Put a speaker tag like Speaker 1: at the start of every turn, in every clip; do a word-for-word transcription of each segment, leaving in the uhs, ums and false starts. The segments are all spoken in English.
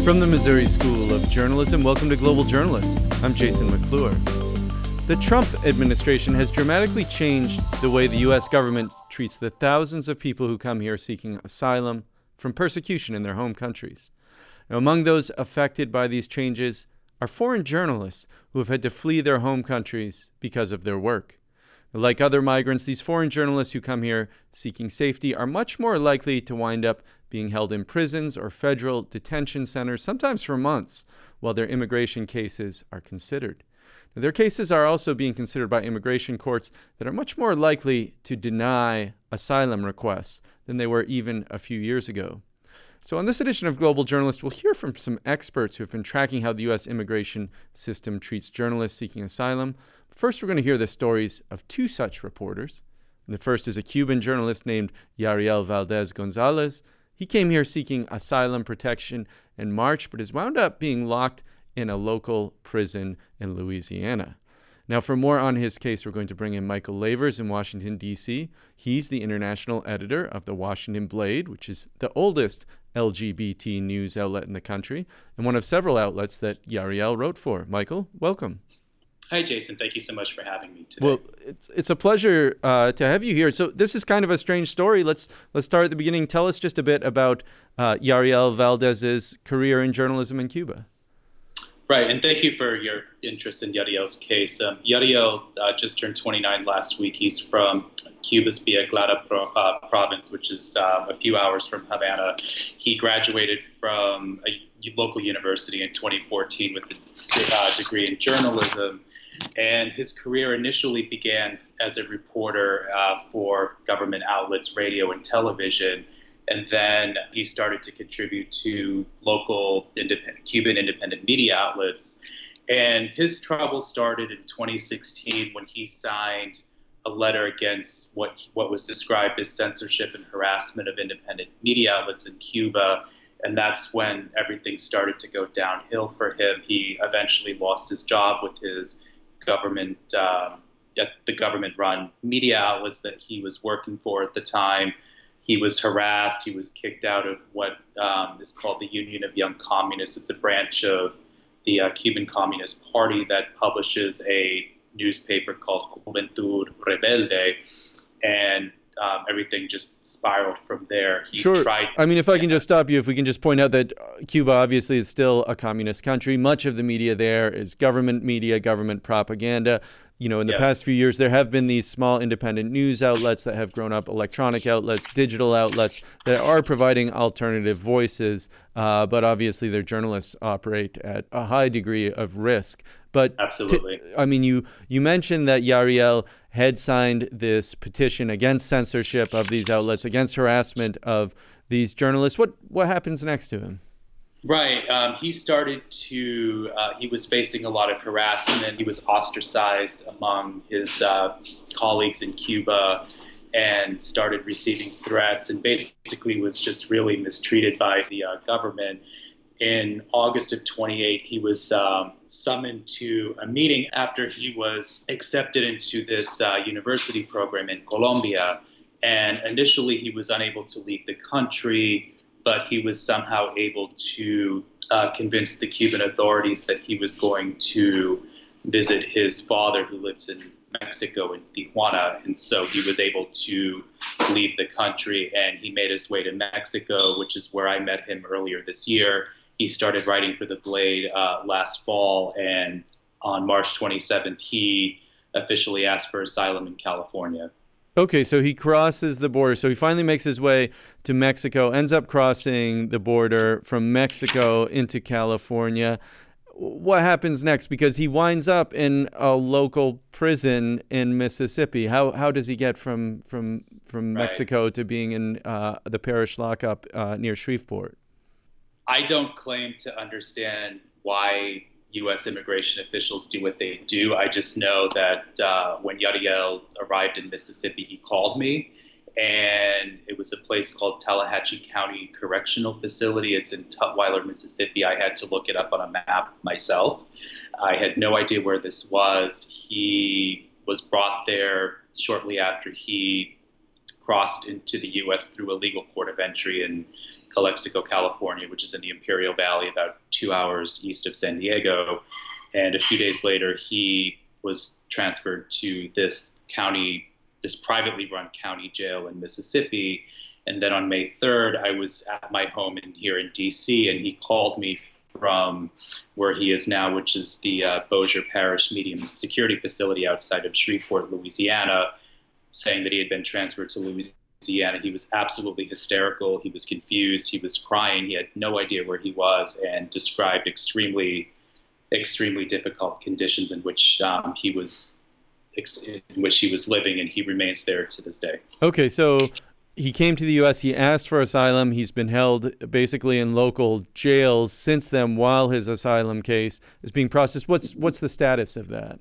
Speaker 1: From the Missouri School of Journalism, welcome to Global Journalist. I'm Jason McClure. The Trump administration has dramatically changed the way the U S government treats the thousands of people who come here seeking asylum from persecution in their home countries. Now, among those affected by these changes are foreign journalists who have had to flee their home countries because of their work. Like other migrants, these foreign journalists who come here seeking safety are much more likely to wind up being held in prisons or federal detention centers, sometimes for months, while their immigration cases are considered. Now, their cases are also being considered by immigration courts that are much more likely to deny asylum requests than they were even a few years ago. So on this edition of Global Journalist, we'll hear from some experts who have been tracking how the U S immigration system treats journalists seeking asylum. First, we're going to hear the stories of two such reporters. The first is a Cuban journalist named Yariel Valdez Gonzalez. He came here seeking asylum protection in March, but has wound up being locked in a local prison in Louisiana. Now, for more on his case, we're going to bring in Michael Lavers in Washington, D C. He's the international editor of the Washington Blade, which is the oldest L G B T news outlet in the country, and one of several outlets that Yariel wrote for. Michael, welcome.
Speaker 2: Hi, Jason. Thank you so much for having me today.
Speaker 1: Well, it's it's a pleasure uh, to have you here. So this is kind of a strange story. Let's let's start at the beginning. Tell us just a bit about uh, Yariel Valdez's career in journalism in Cuba.
Speaker 2: Right, and thank you for your interest in Yariel's case. Um, Yariel uh, just turned twenty-nine last week. He's from Cuba's Villa Clara pro, uh, province, which is uh, a few hours from Havana. He graduated from a local university in twenty fourteen with a uh, degree in journalism, and his career initially began as a reporter uh, for government outlets, radio and television. And then he started to contribute to local independent, Cuban independent media outlets. And his trouble started in twenty sixteen when he signed a letter against what what was described as censorship and harassment of independent media outlets in Cuba. And that's when everything started to go downhill for him. He eventually lost his job with his government, uh, the government-run media outlets that he was working for at the time. He was harassed. He was kicked out of what um, is called the Union of Young Communists. It's a branch of the uh, Cuban Communist Party that publishes a newspaper called Juventud Rebelde, and um, everything just spiraled from there. He
Speaker 1: sure.
Speaker 2: Tried-
Speaker 1: I mean, if I can just stop you, if we can just point out that Cuba obviously is still a communist country. Much of the media there is government media, government propaganda. You know, in the
Speaker 2: yes.
Speaker 1: past few years, there have been these small independent news outlets that have grown up, electronic outlets, digital outlets that are providing alternative voices. Uh, but obviously, their journalists operate at a high degree of risk. But
Speaker 2: Absolutely.
Speaker 1: T- I mean, you you mentioned that Yariel had signed this petition against censorship of these outlets, against harassment of these journalists. What what happens next to him?
Speaker 2: Right. Um, he started to, uh, he was facing a lot of harassment. He was ostracized among his uh, colleagues in Cuba and started receiving threats and basically was just really mistreated by the uh, government. In August of twenty-eight, he was um, summoned to a meeting after he was accepted into this uh, university program in Colombia. And initially, he was unable to leave the country, but he was somehow able to uh, convince the Cuban authorities that he was going to visit his father, who lives in Mexico, in Tijuana. And so he was able to leave the country, and he made his way to Mexico, which is where I met him earlier this year. He started writing for The Blade uh, last fall, and on March twenty-seventh, he officially asked for asylum in California.
Speaker 1: Okay, so he crosses the border. So he finally makes his way to Mexico, ends up crossing the border from Mexico into California. What happens next? Because he winds up in a local prison in Mississippi. How how does he get from from from
Speaker 2: Right.
Speaker 1: Mexico to being in uh, the parish lockup uh, near Shreveport?
Speaker 2: I don't claim to understand why U S immigration officials do what they do. I just know that uh, when Yariel arrived in Mississippi, he called me, and it was a place called Tallahatchie County Correctional Facility. It's in Tutwiler, Mississippi. I had to look it up on a map myself. I had no idea where this was. He was brought there shortly after he crossed into the U S through a legal port of entry in Calexico, California, which is in the Imperial Valley, about two hours east of San Diego. And a few days later, he was transferred to this county, this privately run county jail in Mississippi. And then on May third, I was at my home in here in D C, and he called me from where he is now, which is the uh, Bossier Parish Medium Security Facility outside of Shreveport, Louisiana, saying that he had been transferred to Louisiana. He was absolutely hysterical. He was confused. He was crying. He had no idea where he was, and described extremely, extremely difficult conditions in which um, he was in which he was living, and he remains there to this day.
Speaker 1: Okay, so he came to the U S, he asked for asylum, he's been held basically in local jails since then while his asylum case is being processed. What's what's the status of that?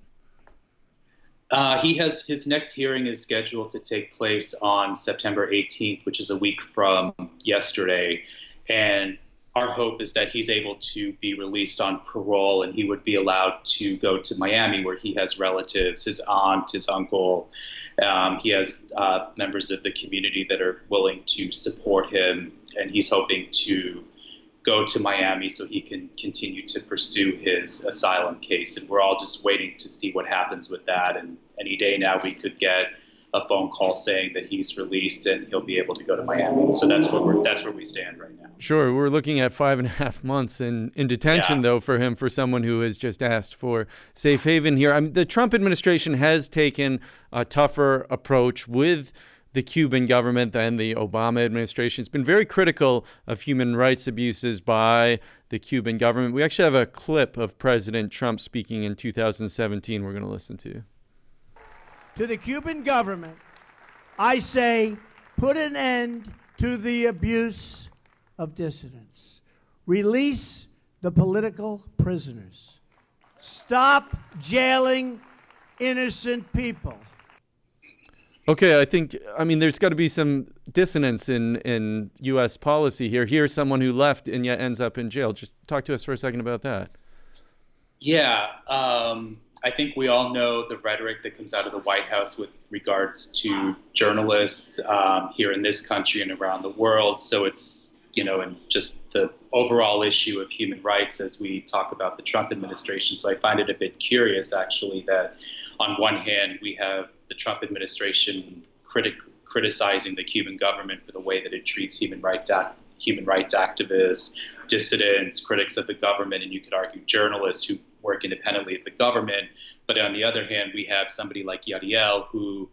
Speaker 2: Uh, he has his next hearing is scheduled to take place on September eighteenth, which is a week from yesterday. And our hope is that he's able to be released on parole, and he would be allowed to go to Miami, where he has relatives, his aunt, his uncle. Um, he has uh, members of the community that are willing to support him, and he's hoping to go to Miami so he can continue to pursue his asylum case. And we're all just waiting to see what happens with that. And any day now we could get a phone call saying that he's released and he'll be able to go to Miami. So that's where we're, that's where we stand right now.
Speaker 1: Sure. We're looking at five and a half months in, in detention, yeah. though, for him, for someone who has just asked for safe haven here. I mean, the Trump administration has taken a tougher approach with the Cuban government than the Obama administration. It's been very critical of human rights abuses by the Cuban government. We actually have a clip of President Trump speaking in two thousand seventeen we're going to listen to.
Speaker 3: To the Cuban government, I say, put an end to the abuse of dissidents. Release the political prisoners. Stop jailing innocent people.
Speaker 1: Okay, I think, I mean, there's got to be some dissonance in, in U S policy here. Here's someone who left and yet ends up in jail. Just talk to us for a second about that.
Speaker 2: Yeah, um, I think we all know the rhetoric that comes out of the White House with regards to journalists um, here in this country and around the world. So it's, you know, and just the overall issue of human rights as we talk about the Trump administration. So I find it a bit curious, actually, that on one hand, we have the Trump administration critic, criticizing the Cuban government for the way that it treats human rights act, human rights activists, dissidents, critics of the government, and you could argue journalists who work independently of the government. But on the other hand, we have somebody like Yadiel who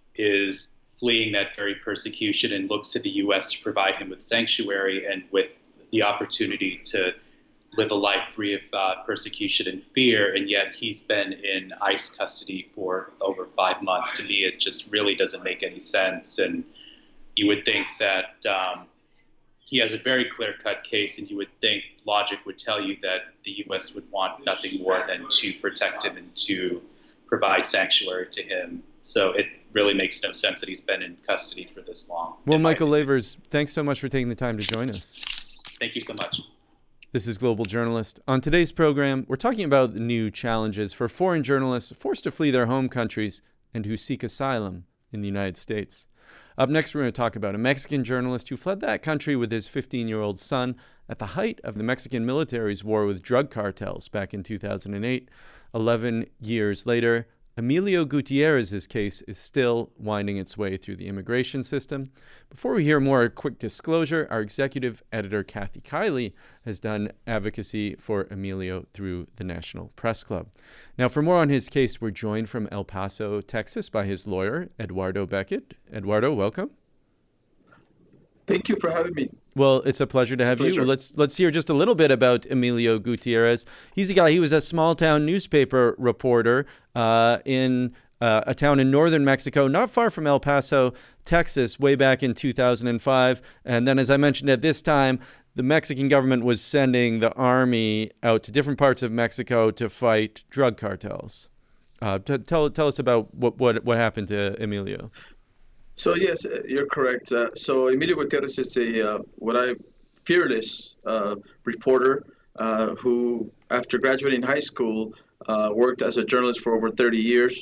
Speaker 2: is fleeing that very persecution and looks to the U S to provide him with sanctuary and with the opportunity to live a life free of uh, persecution and fear. And yet he's been in ICE custody for over five months. To me, it just really doesn't make any sense. And you would think that um, he has a very clear-cut case, and you would think logic would tell you that the U S would want nothing more than to protect him and to provide sanctuary to him. So it really makes no sense that he's been in custody for this long.
Speaker 1: Well, Michael Lavers, thanks so much for taking the time to join us.
Speaker 2: Thank you so much.
Speaker 1: This is Global Journalist. On today's program, we're talking about the new challenges for foreign journalists forced to flee their home countries and who seek asylum in the United States. Up next, we're going to talk about a Mexican journalist who fled that country with his fifteen-year-old son at the height of the Mexican military's war with drug cartels back in two thousand eight. Eleven years later, Emilio Gutierrez's case is still winding its way through the immigration system. Before we hear more, a quick disclosure. Our executive editor, Kathy Kiley, has done advocacy for Emilio through the National Press Club. Now, for more on his case, we're joined from El Paso, Texas, by his lawyer, Eduardo Beckett. Eduardo, welcome.
Speaker 4: Thank you for having me.
Speaker 1: Well, it's a pleasure to
Speaker 4: it's
Speaker 1: have
Speaker 4: pleasure.
Speaker 1: you. Let's let's hear just a little bit about Emilio Gutierrez. He's a guy, he was a small-town newspaper reporter uh, in uh, a town in northern Mexico, not far from El Paso, Texas, way back in two thousand five. And then, as I mentioned, at this time, the Mexican government was sending the army out to different parts of Mexico to fight drug cartels. Uh, t- tell tell us about what, what, what happened to Emilio.
Speaker 4: So yes, you're correct. Uh, so Emilio Gutierrez is a uh, what I fearless uh, reporter uh, who, after graduating high school, uh, worked as a journalist for over thirty years.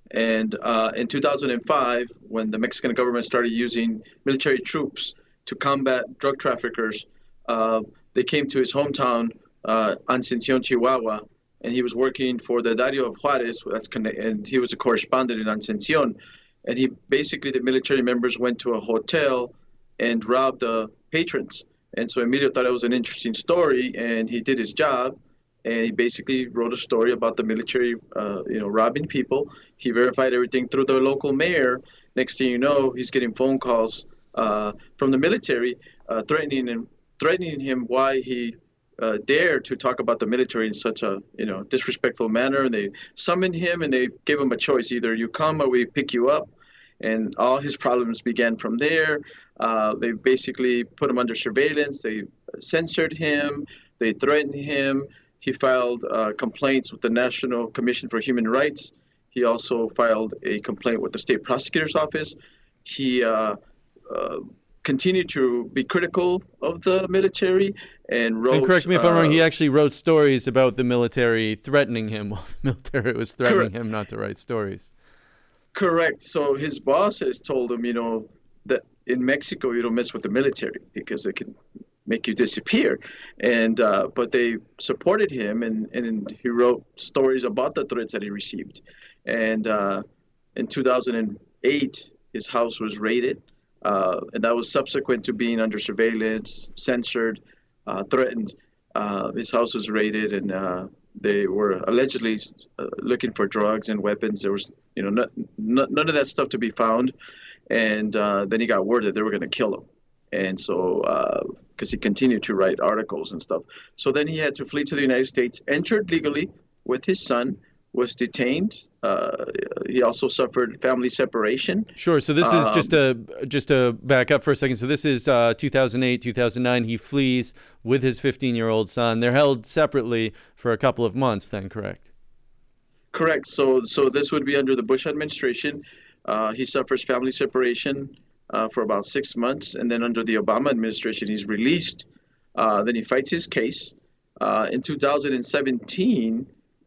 Speaker 4: And uh, in two thousand five, when the Mexican government started using military troops to combat drug traffickers, uh, they came to his hometown, uh, Asunción, Chihuahua, and he was working for the Diario of Juárez, that's and he was a correspondent in Asunción. And he basically, the military members went to a hotel and robbed the patrons. And so Emilio thought it was an interesting story, and he did his job. And he basically wrote a story about the military, uh, you know, robbing people. He verified everything through the local mayor. Next thing you know, he's getting phone calls uh, from the military uh, threatening him, threatening him why he uh, dared to talk about the military in such a, you know, disrespectful manner. And they summoned him and they gave him a choice: either you come or we pick you up. And all his problems began from there. Uh, they basically put him under surveillance. They censored him. They threatened him. He filed uh, complaints with the National Commission for Human Rights. He also filed a complaint with the state prosecutor's office. He uh, uh, continued to be critical of the military and wrote...
Speaker 1: And correct me if I'm wrong,
Speaker 4: uh,
Speaker 1: he actually wrote stories about the military threatening him while the military was threatening
Speaker 4: correct.
Speaker 1: him not to write stories.
Speaker 4: Correct. So his bosses told him, you know, that in Mexico you don't mess with the military because they can make you disappear. And uh, but they supported him, and, and he wrote stories about the threats that he received. And uh, in two thousand eight, his house was raided, uh, and that was subsequent to being under surveillance, censored, uh, threatened. Uh, his house was raided, and uh, they were allegedly uh, looking for drugs and weapons. There was, you know, not, not, none of that stuff to be found. And uh, then he got word that they were going to kill him. And so, because uh, he continued to write articles and stuff. So then he had to flee to the United States, entered legally with his son, was detained. Uh, he also suffered family separation.
Speaker 1: Sure. So this is
Speaker 4: um,
Speaker 1: just a just to back up for a second. So this is uh, two thousand eight, two thousand nine. He flees with his fifteen-year-old son. They're held separately for a couple of months. Then, correct?
Speaker 4: Correct. So, so this would be under the Bush administration. Uh, he suffers family separation uh, for about six months, and then under the Obama administration, he's released. Uh, then he fights his case. Uh, in two thousand seventeen,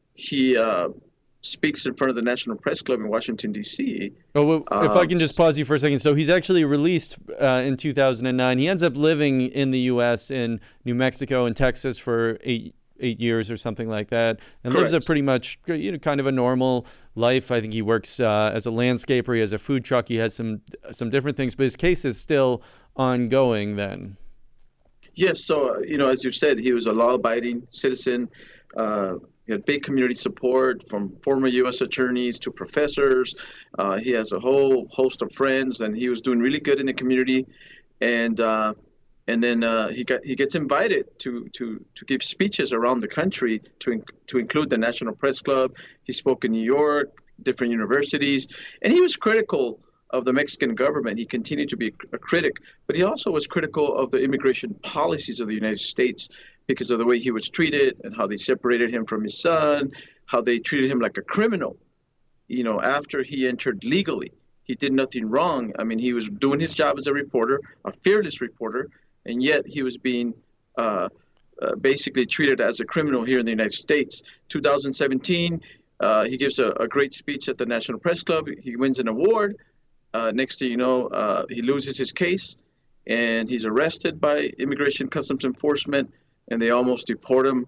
Speaker 4: he uh, speaks in front of the National Press Club in Washington, D C.
Speaker 1: Oh, well, if
Speaker 4: um,
Speaker 1: I can just pause you for a second. So he's actually released uh, in two thousand nine. He ends up living in the U S in New Mexico and Texas for eight eight years or something like that, and
Speaker 4: Correct.
Speaker 1: lives a pretty much, you know, kind of a normal life. I think he works uh, as a landscaper. He has a food truck. He has some some different things, but his case is still ongoing then.
Speaker 4: Yes. So, uh, you know, as you said, he was a law-abiding citizen. Uh, he had big community support from former U S attorneys to professors. Uh, he has a whole host of friends, and he was doing really good in the community. And uh, and then uh, he got he gets invited to to to give speeches around the country, to in, to include the National Press Club. He spoke in New York, different universities, and he was critical of the Mexican government. He continued to be a critic, but he also was critical of the immigration policies of the United States because of the way he was treated and how they separated him from his son, how they treated him like a criminal. You know, after he entered legally, he did nothing wrong. I mean, he was doing his job as a reporter, a fearless reporter, and yet he was being uh, uh, basically treated as a criminal here in the United States. two thousand seventeen, uh, he gives a, a great speech at the National Press Club. He wins an award. Uh, next thing you know, uh, he loses his case, and he's arrested by Immigration Customs Enforcement, and they almost deport him.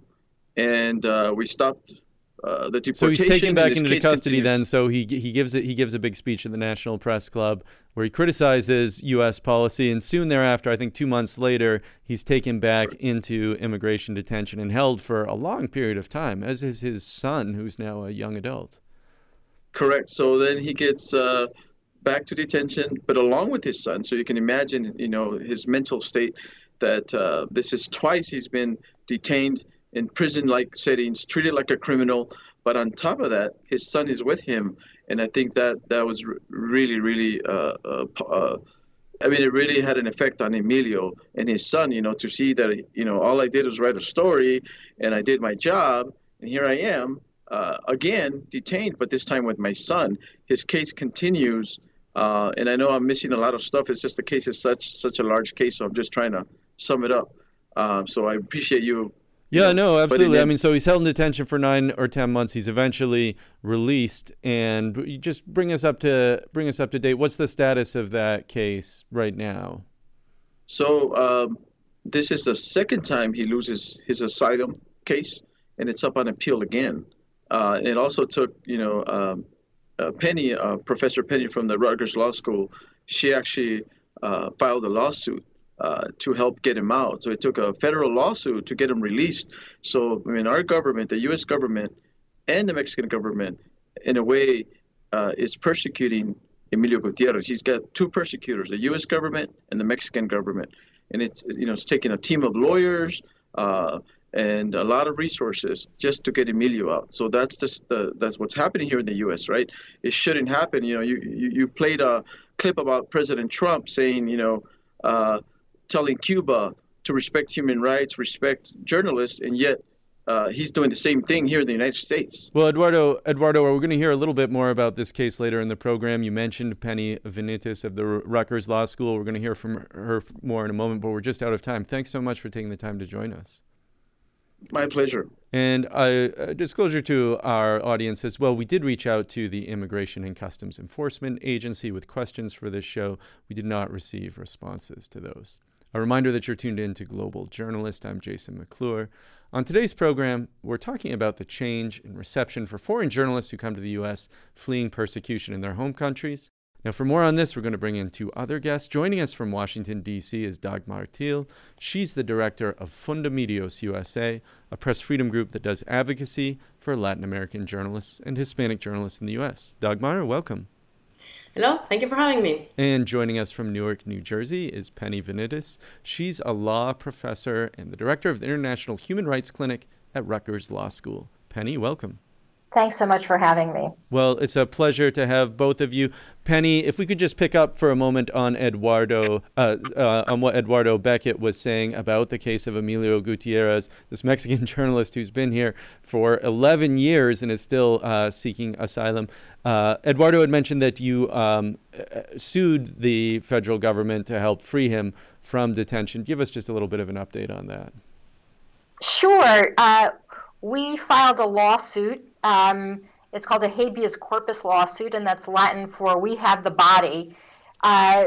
Speaker 4: And uh, we stopped uh, the deportation.
Speaker 1: So he's taken back into custody
Speaker 4: continues.
Speaker 1: then. So he he gives it he gives a big speech at the National Press Club where he criticizes U S policy, and soon thereafter, I think two months later, he's taken back right. into immigration detention and held for a long period of time, as is his son, who's now a young adult.
Speaker 4: Correct. So then he gets uh, back to detention, but along with his son. So you can imagine, you know, his mental state, that uh, this is twice he's been detained in prison-like settings, treated like a criminal. But on top of that, his son is with him. And I think that that was really, really, uh, uh, uh, I mean, it really had an effect on Emilio and his son, you know, to see that, you know, all I did was write a story and I did my job. And here I am, uh, again, detained, but this time with my son. His case continues. Uh, and I know I'm missing a lot of stuff. It's just the case is such such a large case, so I'm just trying to sum it up. Uh, so I appreciate you
Speaker 1: Yeah,
Speaker 4: you know,
Speaker 1: no, absolutely.
Speaker 4: then,
Speaker 1: I mean, so he's held in detention for nine or ten months. He's eventually released, and you just bring us up to bring us up to date. What's the status of that case right now?
Speaker 4: So um, this is the second time he loses his asylum case, and it's up on appeal again. Uh, it also took, you know, um, uh, Penny, uh, Professor Penny from the Rutgers Law School. She actually uh, filed a lawsuit uh, to help get him out. So it took a federal lawsuit to get him released. So I mean, our government, the U S government, and the Mexican government, in a way, uh, is persecuting Emilio Gutierrez. He's got two persecutors, the U S government and the Mexican government. And it's, you know, it's taking a team of lawyers uh, and a lot of resources just to get Emilio out. So that's just the, that's what's happening here in the U S, right? It shouldn't happen. You know, you, you, you played a clip about President Trump saying, you know, uh, telling Cuba to respect human rights, respect journalists, and yet Uh, he's doing the same thing here in the United States.
Speaker 1: Well, Eduardo, Eduardo, we're going to hear a little bit more about this case later in the program. You mentioned Penny Vinitis of the Rutgers Law School. We're going to hear from her more in a moment, but we're just out of time. Thanks so much for taking the time to join us.
Speaker 4: My pleasure.
Speaker 1: And uh, a disclosure to our audience as well, we did reach out to the Immigration and Customs Enforcement Agency with questions for this show. We did not receive responses to those. A reminder that you're tuned in to Global Journalist. I'm Jason McClure. On today's program, we're talking about the change in reception for foreign journalists who come to the U S fleeing persecution in their home countries. Now, for more on this, we're going to bring in two other guests. Joining us from Washington, D C is Dagmar Thiel. She's the director of Fundamedios U S A, a press freedom group that does advocacy for Latin American journalists and Hispanic journalists in the U S. Dagmar, welcome.
Speaker 5: Hello, thank you for having me.
Speaker 1: And joining us from Newark, New Jersey is Penny Vinitis. She's a law professor and the director of the International Human Rights Clinic at Rutgers Law School. Penny, welcome.
Speaker 6: Thanks so much for having me.
Speaker 1: Well, it's a pleasure to have both of you. Penny, if we could just pick up for a moment on Eduardo, uh, uh, on what Eduardo Beckett was saying about the case of Emilio Gutierrez, this Mexican journalist who's been here for eleven years and is still uh, seeking asylum. Uh, Eduardo had mentioned that you um, sued the federal government to help free him from detention. Give us just a little bit of an update on that.
Speaker 6: Sure. Uh, we filed a lawsuit. Um, it's called a habeas corpus lawsuit, and that's Latin for we have the body, uh,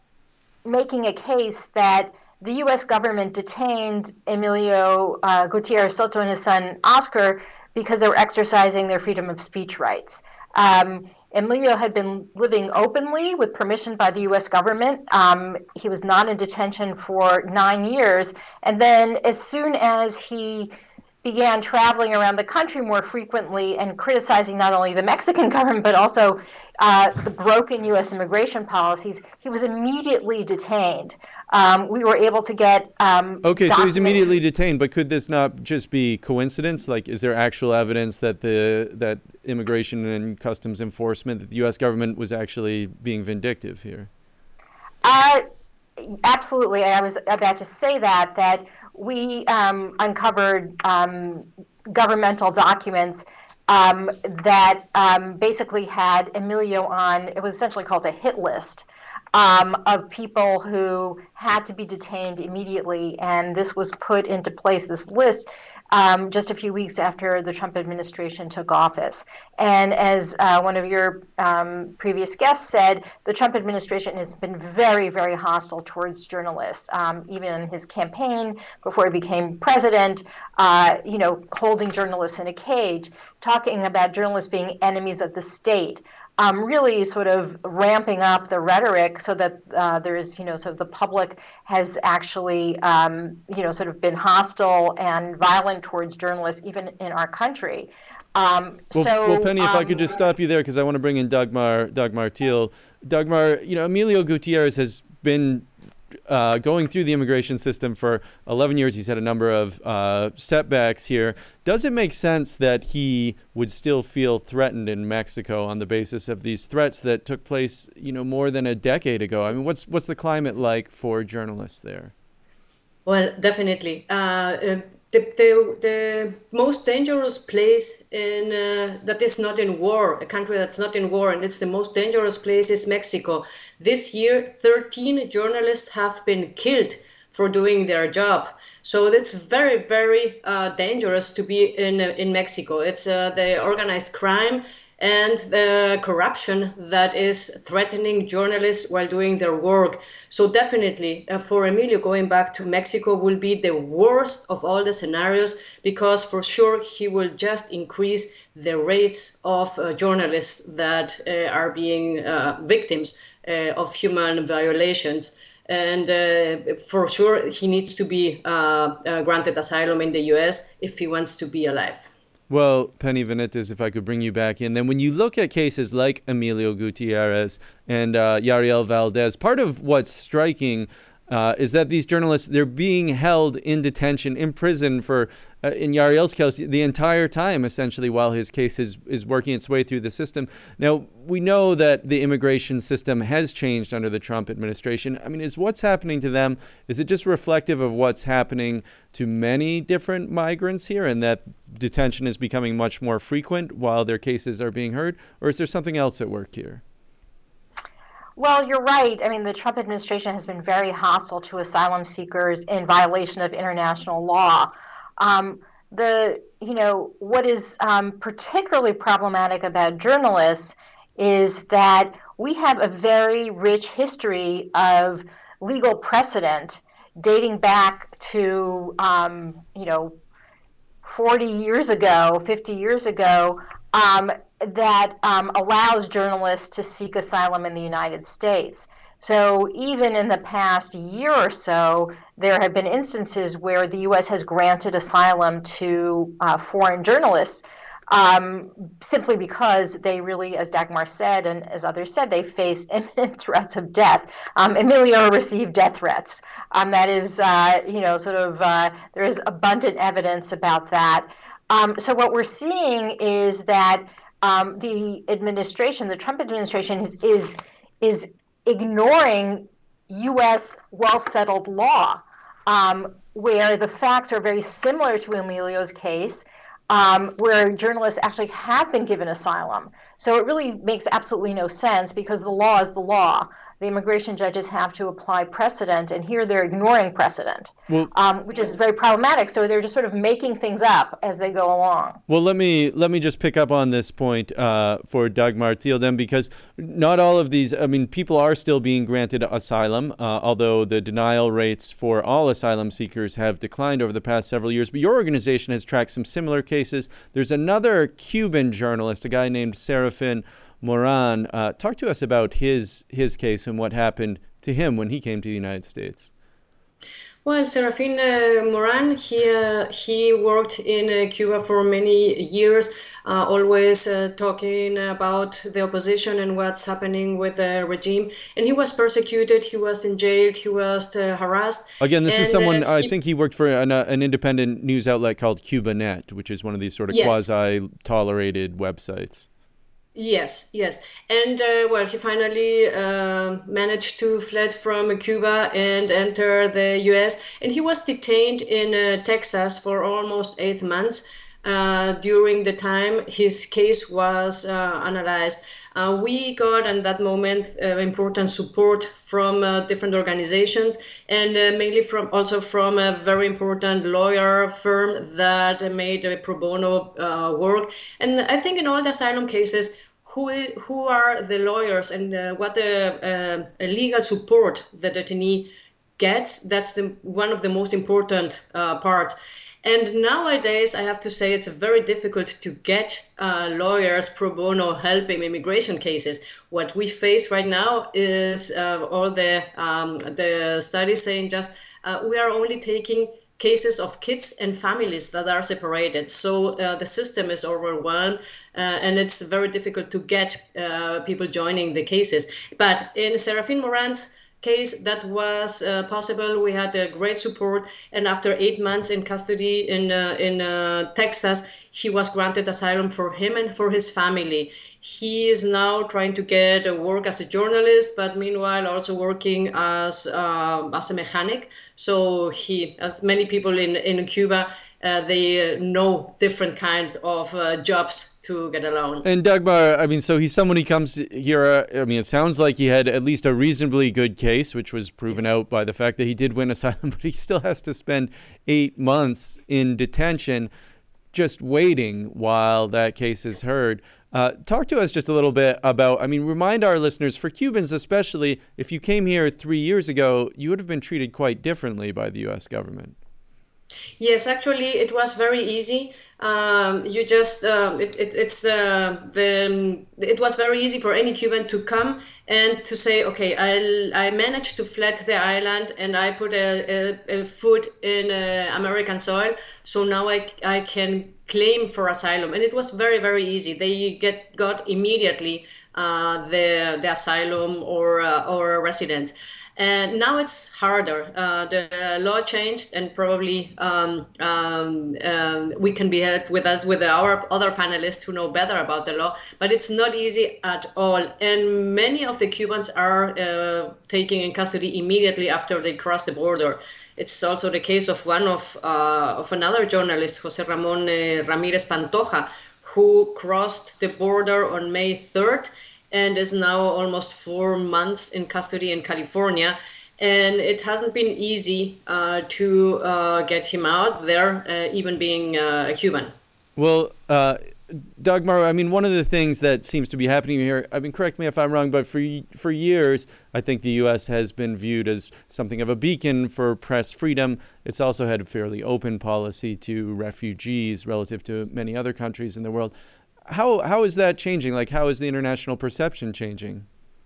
Speaker 6: making a case that the U S government detained Emilio uh, Gutierrez Soto and his son Oscar because they were exercising their freedom of speech rights. Um, Emilio had been living openly with permission by the U S government. Um, he was not in detention for nine years. And then as soon as he began traveling around the country more frequently and criticizing not only the Mexican government, but also uh, the broken U S immigration policies, he was immediately detained. Um, we were able to get um,
Speaker 1: Okay, so he's immediately detained, but could this not just be coincidence? Like, is there actual evidence that the that Immigration and Customs Enforcement, that the U S government was actually being vindictive here?
Speaker 6: Uh, absolutely. I was about to say that, that we um, uncovered um, governmental documents um, that um, basically had Emilio on, it was essentially called a hit list um, of people who had to be detained immediately. And this was put into place, this list, um, just a few weeks after the Trump administration took office. And as uh, one of your um, previous guests said, the Trump administration has been very, very hostile towards journalists. Um, even in his campaign before he became president, uh, you know, holding journalists in a cage, talking about journalists being enemies of the state. Um, really sort of ramping up the rhetoric so that uh, there is, you know, sort of the public has actually, um, you know, sort of been hostile and violent towards journalists, even in our country. Um,
Speaker 1: well,
Speaker 6: so,
Speaker 1: well, Penny, if
Speaker 6: um,
Speaker 1: I could just stop you there, because I want to bring in Dagmar, Dagmar Thiel. Dagmar, you know, Emilio Gutierrez has been uh, going through the immigration system for eleven years. He's had a number of uh, setbacks here. Does it make sense that he would still feel threatened in Mexico on the basis of these threats that took place, you know, more than a decade ago? I mean, what's what's the climate like for journalists there?
Speaker 5: Well, definitely. Uh, uh, the, the the most dangerous place in uh, that is not in war, a country that's not in war, and it's the most dangerous place is Mexico. This year, thirteen journalists have been killed for doing their job. So it's very, very uh, dangerous to be in in Mexico. It's uh, the organized crime and the corruption that is threatening journalists while doing their work. So definitely uh, for Emilio, going back to Mexico will be the worst of all the scenarios, because for sure he will just increase the rates of uh, journalists that uh, are being uh, victims uh, of human violations. And uh, for sure he needs to be uh, uh, granted asylum in the U S if he wants to be alive.
Speaker 1: Well, Penny Benitez, if I could bring you back in, then when you look at cases like Emilio Gutierrez and uh, Yariel Valdez, part of what's striking uh, is that these journalists, they're being held in detention, in prison for, uh, in Yariel's case, the entire time, essentially, while his case is, is working its way through the system. Now, we know that the immigration system has changed under the Trump administration. I mean, is what's happening to them, is it just reflective of what's happening to many different migrants here, and that detention is becoming much more frequent while their cases are being heard? Or is there something else at work here?
Speaker 6: Well, you're right. I mean, the Trump administration has been very hostile to asylum seekers in violation of international law. Um, the, you know, what is um, particularly problematic about journalists is that we have a very rich history of legal precedent dating back to, um, you know, forty years ago, fifty years ago, um, that um, allows journalists to seek asylum in the United States. So even in the past year or so, there have been instances where the U S has granted asylum to uh, foreign journalists um, simply because they really, as Dagmar said and as others said, they face imminent threats of death. Um, Emilio received death threats. Um, that is, uh, you know, sort of, uh, there is abundant evidence about that. Um, so what we're seeing is that um, the administration, the Trump administration, is is, is ignoring U S well-settled law, um, where the facts are very similar to Emilio's case, um, where journalists actually have been given asylum. So it really makes absolutely no sense, because the law is the law. The immigration judges have to apply precedent, and here they're ignoring precedent, well, um, which is very problematic. So they're just sort of making things up as they go along.
Speaker 1: Well, let me let me just pick up on this point uh, for Dagmar Thiel then, because not all of these, I mean, people are still being granted asylum, uh, although the denial rates for all asylum seekers have declined over the past several years. But your organization has tracked some similar cases. There's another Cuban journalist, a guy named Serafin Moran. Uh, talk to us about his his case and what happened to him when he came to the United States.
Speaker 5: Well, Serafin uh, Moran, he uh, he worked in uh, Cuba for many years, uh, always uh, talking about the opposition and what's happening with the regime. And he was persecuted, he was in jail, he was uh, harassed.
Speaker 1: Again, this
Speaker 5: and,
Speaker 1: is someone,
Speaker 5: uh, he,
Speaker 1: I think he worked for an, uh, an independent news outlet called CubaNet, which is one of these sort of
Speaker 5: yes.
Speaker 1: quasi-tolerated websites.
Speaker 5: Yes, yes. And, uh, well, he finally uh, managed to fled from Cuba and enter the U S. And he was detained in uh, Texas for almost eight months. Uh, during the time his case was uh, analyzed. Uh, we got at that moment uh, important support from uh, different organizations, and uh, mainly from also from a very important lawyer firm that made a pro bono uh, work. And I think in all the asylum cases, who who are the lawyers and uh, what the uh, legal support the detainee gets, that's the one of the most important uh, parts. And nowadays, I have to say, it's very difficult to get uh, lawyers pro bono helping immigration cases. What we face right now is uh, all the um, the studies saying just uh, we are only taking cases of kids and families that are separated. So uh, the system is overwhelmed, uh, and it's very difficult to get uh, people joining the cases. But in Serafin Moran's case, that was uh, possible. We had a great support, and after eight months in custody in uh, in uh, Texas, he was granted asylum for him and for his family. He is now trying to get a work as a journalist, but meanwhile also working as uh, as a mechanic. So he, as many people in, in Cuba, uh, they know different kinds of uh, jobs to get along.
Speaker 1: And Dagmar, I mean, so he's someone he comes here, uh, I mean, it sounds like he had at least a reasonably good case, which was proven yes. out by the fact that he did win asylum, but he still has to spend eight months in detention just waiting while that case is heard. Uh, talk to us just a little bit about, I mean, remind our listeners, for Cubans especially, if you came here three years ago, you would have been treated quite differently by the U S government.
Speaker 5: Yes, actually, it was very easy. Um, you just uh, it, it, it's the the it was very easy for any Cuban to come and to say, okay, I I managed to flee the island and I put a, a, a foot in uh, American soil, so now I I can claim for asylum, and it was very very easy. They get got immediately uh, the the asylum or uh, or residence. And now it's harder. Uh, the law changed, and probably um, um, um, we can be helped with us with our other panelists who know better about the law. But it's not easy at all. And many of the Cubans are uh, taken in custody immediately after they cross the border. It's also the case of one of uh, of another journalist, Jose Ramon uh, Ramirez Pantoja, who crossed the border on May third. And is now almost four months in custody in California. And it hasn't been easy uh, to uh, get him out there, uh, even being uh, a Cuban.
Speaker 1: Well, uh, Dagmar, I mean, one of the things that seems to be happening here, I mean, correct me if I'm wrong, but for for years, I think the U S has been viewed as something of a beacon for press freedom. It's also had a fairly open policy to refugees relative to many other countries in the world. How how is that changing? Like, how is the international perception changing?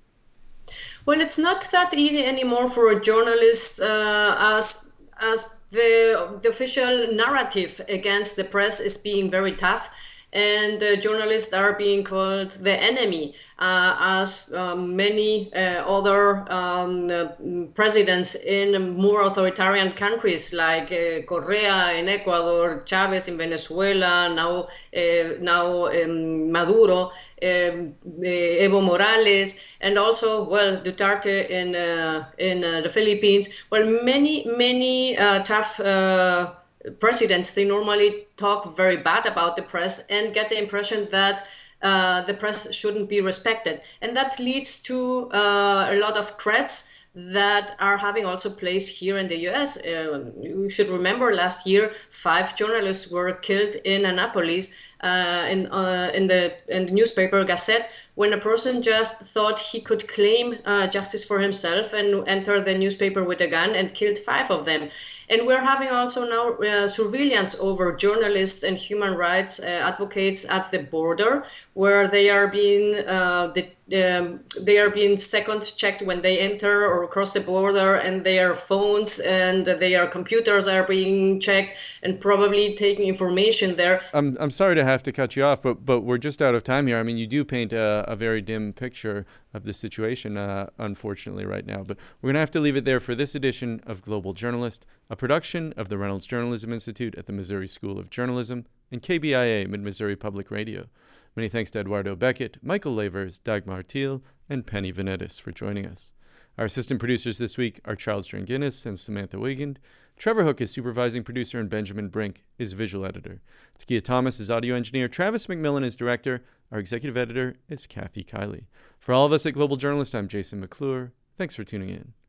Speaker 5: Well, it's not that easy anymore for a journalist, uh, as as the the official narrative against the press is being very tough, and uh, journalists are being called the enemy, uh, as um, many uh, other um, uh, presidents in more authoritarian countries like uh, Correa in Ecuador, Chavez in Venezuela, now uh, now um, Maduro, um, uh, Evo Morales, and also, well, Duterte in uh, in uh, the Philippines. Well, many many uh, tough Uh, presidents, they normally talk very bad about the press and get the impression that uh, the press shouldn't be respected. And that leads to uh, a lot of threats that are having also place here in the U S. Uh, you should remember last year, five journalists were killed in Annapolis uh, in, uh, in, the, in the newspaper Gazette, when a person just thought he could claim uh, justice for himself and enter the newspaper with a gun and killed five of them. And we're having also now uh, surveillance over journalists and human rights uh, advocates at the border, where they are being uh, the, um, they are being second checked when they enter or cross the border, and their phones and their computers are being checked and probably taking information there.
Speaker 1: I'm I'm sorry to have to cut you off, but but we're just out of time here. I mean, you do paint a, a very dim picture of the situation, uh, unfortunately, right now. But we're going to have to leave it there for this edition of Global Journalist, a production of the Reynolds Journalism Institute at the Missouri School of Journalism and K B I A, Mid-Missouri Public Radio. Many thanks to Eduardo Beckett, Michael Lavers, Dagmar Thiel, and Penny Venetis for joining us. Our assistant producers this week are Charles Dranginis and Samantha Wiegand. Trevor Hook is supervising producer, and Benjamin Brink is visual editor. Takia Thomas is audio engineer. Travis McMillan is director. Our executive editor is Kathy Kiley. For all of us at Global Journalist, I'm Jason McClure. Thanks for tuning in.